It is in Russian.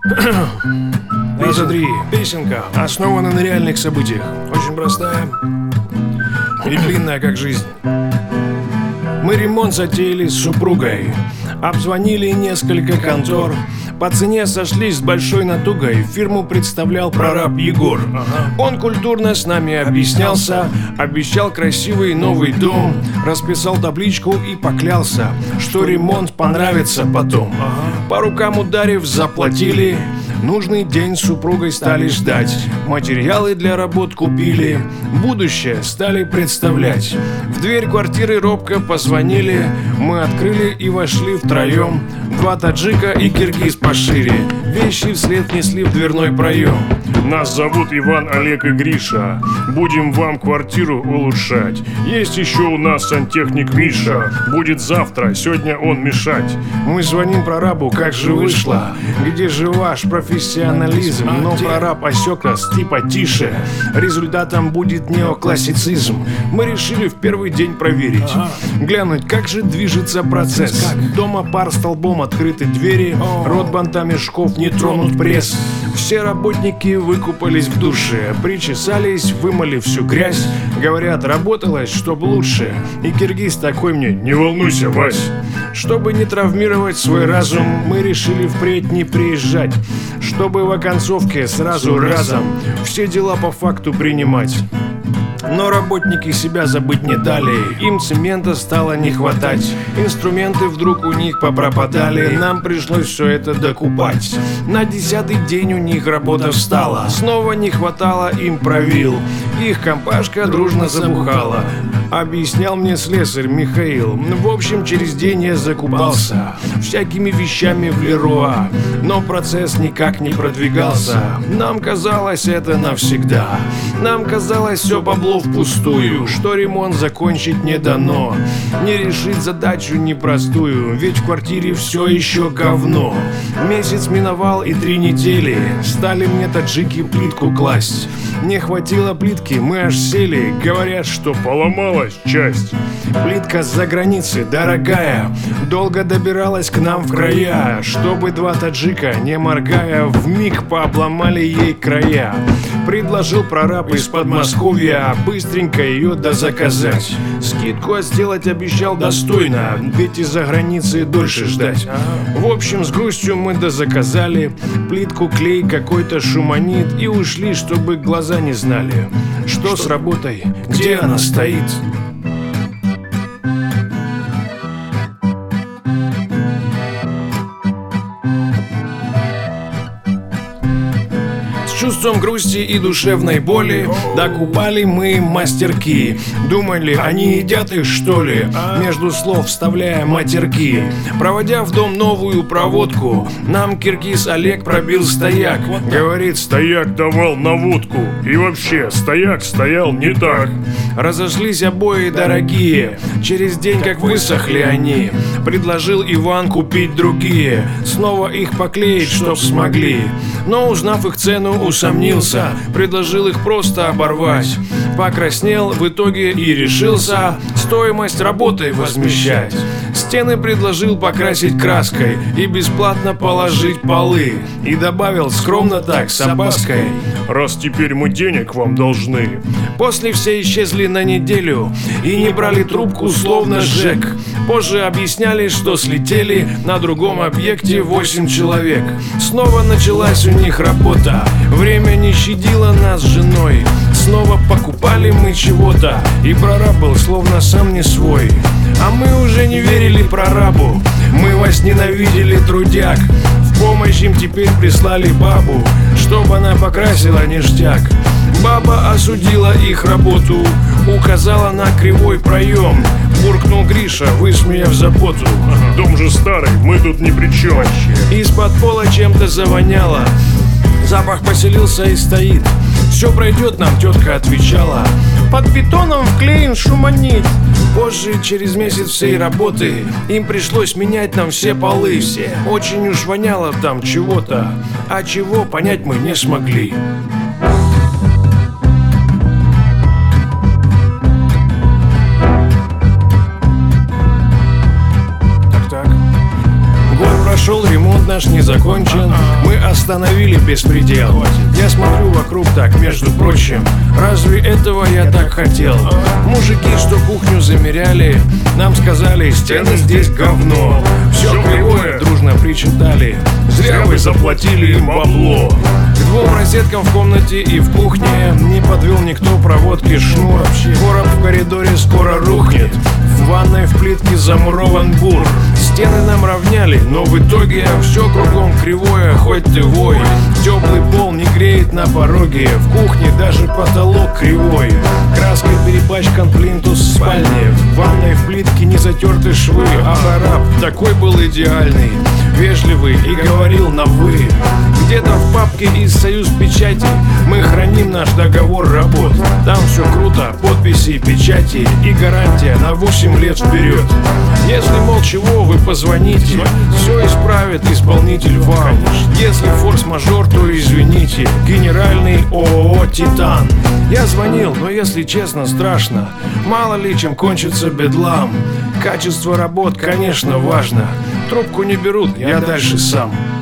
3 Песенка основана на реальных событиях. Очень простая и длинная, как жизнь. Мы ремонт затеяли с супругой, обзвонили несколько контор. По цене сошлись с большой натугой. Фирму представлял прораб Егор. Он культурно с нами объяснялся, обещал красивый новый дом, расписал табличку и поклялся, что ремонт понравится потом. По рукам ударив, заплатили. Нужный день с супругой стали ждать. Материалы для работ купили, будущее стали представлять. В дверь квартиры робко позвонили. Мы открыли и вошли втроем. 2 таджика и киргиз пошире. Вещи вслед несли в дверной проем. Нас зовут Иван, Олег и Гриша. Будем вам квартиру улучшать. Есть еще у нас сантехник Миша. Будет завтра, сегодня он мешать. Мы звоним прорабу, как же вышло. Где же ваш профессионализм? Но прораб осек нас, типа тише. Результатом будет неоклассицизм. Мы решили в первый день проверить, глянуть, как же движется процесс. Дома пар столбом открыты двери, рот банта мешков не тронут пресс. Все работники выкупались в душе, причесались, вымыли всю грязь. Говорят, работалось, чтоб лучше. И киргиз такой мне: не волнуйся, Вась. Чтобы не травмировать свой разум, мы решили впредь не приезжать, чтобы в оконцовке сразу разом все дела по факту принимать. Но работники себя забыть не дали, им цемента стало не хватать. Инструменты вдруг у них попропадали, нам пришлось все это докупать. На 10-й день у них работа встала, снова не хватало им правил. Их компашка дружно забухала, объяснял мне слесарь Михаил. В общем, через день я закупался всякими вещами в Леруа, но процесс никак не продвигался. Нам казалось это навсегда, нам казалось все бабло впустую, что ремонт закончить не дано, не решить задачу непростую, ведь в квартире все еще говно. Месяц миновал и 3 недели, стали мне таджики плитку класть. Не хватило плитки, мы аж сели, говорят, что поломалась часть. Плитка с-за границы дорогая, долго добиралась к нам в края, чтобы 2 таджика, не моргая, вмиг пообломали ей края. Предложил прораб из Подмосковья быстренько ее дозаказать. Скидку сделать обещал достойно, ведь из-за границы дольше ждать. В общем, с грустью мы дозаказали плитку, клей, какой-то шуманит, и ушли, чтобы глаза не знали, что с работой, где она стоит. С чувством грусти и душевной боли докупали мы мастерки. Думали, они едят их, что ли? Между слов вставляя матерки. Проводя в дом новую проводку, нам киргиз Олег пробил стояк. Говорит, стояк давал на водку. И вообще, стояк стоял не так. Разошлись обои дорогие, через день как высохли они. Предложил Иван купить другие, снова их поклеить, чтоб смогли. Но узнав их цену, усомнился, предложил их просто оборвать. Покраснел в итоге и решился стоимость работы возмещать. Стены предложил покрасить краской и бесплатно положить полы. И добавил скромно так, с опаской: раз теперь мы денег вам должны. После все исчезли на неделю и не брали трубку, словно ЖЭК. Позже объясняли, что слетели на другом объекте 8 человек. Снова началась у них работа, время не щадило нас с женой. Снова покупали мы чего-то, и прораб был словно сам не свой. А мы уже не верили прорабу, мы вас ненавидели, трудяк. В помощь им теперь прислали бабу, чтобы она покрасила ништяк. Баба осудила их работу, указала на кривой проем. Буркнул Гриша, высмеяв заботу: дом же старый, мы тут ни при чем. Из-под пола чем-то завоняло, запах поселился и стоит. Все пройдет, нам тетка отвечала, под бетоном вклеен шуманит. Позже, через месяц всей работы, им пришлось менять нам все полы. Очень уж воняло там чего-то, а чего понять мы не смогли. Год прошел, ремонт наш наш не закончен, мы остановили беспредел. Я смотрю вокруг так, между прочим, разве этого я так хотел? Мужики, что кухню замеряли, нам сказали, стены здесь говно. Все кривое, дружно причитали, зря вы заплатили им бабло. К двум розеткам в комнате и в кухне не подвел никто проводки шнур. Короб в коридоре скоро рухнет, в ванной в плитке замурован бур. Стены нам равняли, но в итоге все кругом кривое, хоть ты вой. Теплый пол не греет на пороге, в кухне даже потолок кривой. Краской перепачкан плинтус в спальне, в ванной в плитке не затерты швы. А араб такой был идеальный, вежливый и говорил на «вы». Где-то в папке из «Союз печати» мы храним наш договор работ. Там все круто, подписи, печати и гарантия на 8 лет вперед. Если, мол, чего, вы позвоните, все исправит исполнитель вам. Если форс-мажор, то извините, генеральный ООО «Титан». Я звонил, но если честно, страшно. Мало ли чем кончится бедлам. Качество работ, конечно, важно. Трубку не берут, я дальше сам.